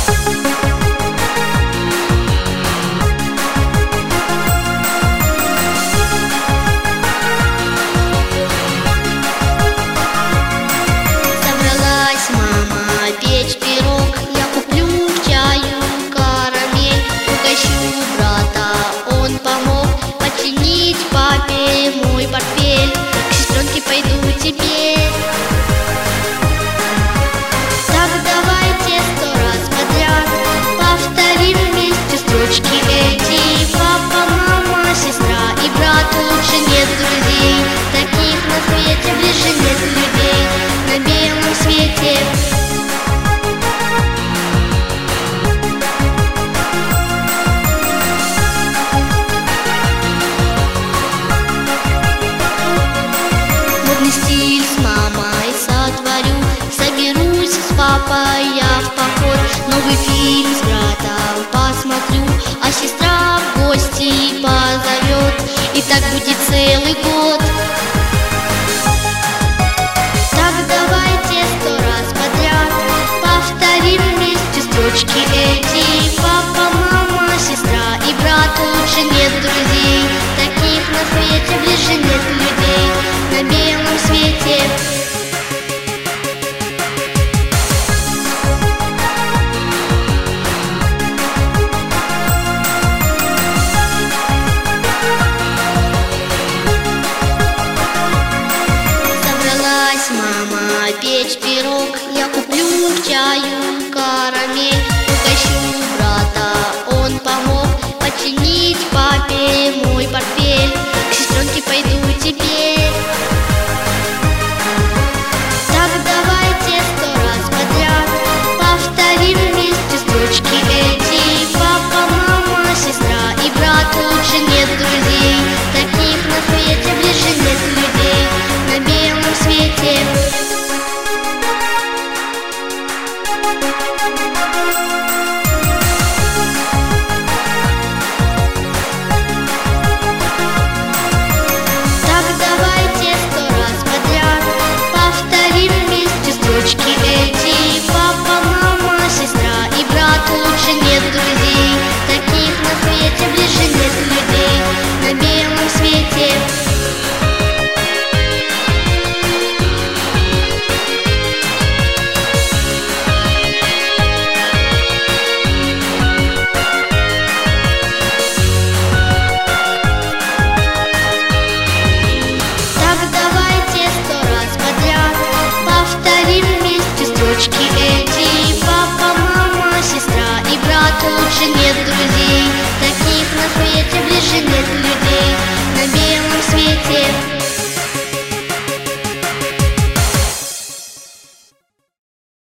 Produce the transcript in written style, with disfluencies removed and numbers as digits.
Собралась мама печь пирог, я куплю к чаю карамель. Угощу брата, он помог починить папе мой портфель. К сестренке пойду теперь. Так давайте 100 раз подряд повторим вместе строчки эти. Папа, мама, сестра и брат, лучше нет друзей таких на свете, ближе нет людей на белом свете. Модный стиль с мамой сотворю, соберусь с папой я в поход. Новый фильм с братом посмотрю, а сестра в гости позовет. И так будет целый год. Так давайте 100 раз подряд повторим вместе строчки эти. Папа, мама, сестра и брат, лучше нет друзей таких на свете, ближе нет людей на белом свете. Собралась мама печь пирог, я куплю к чаю карамель. Угощу брата, он помог починить папе мой портфель. К сестренке пойду теперь. Так давайте 100 раз подряд повторим вместе строчки эти. Папа, мама, сестра и брат, лучше нет друзей таких на свете, ближе нет людей на белом свете. Так давайте 100 раз подряд повторим вместе строчки эти. Папа, мама, сестра и брат, лучше нет друзей таких на свете, ближе нет людей на белом свете. Так давайте 100 раз подряд повторим вместе строчки эти. Папа, мама, сестра и брат, лучше нет друзей таких на свете, ближе нет людей.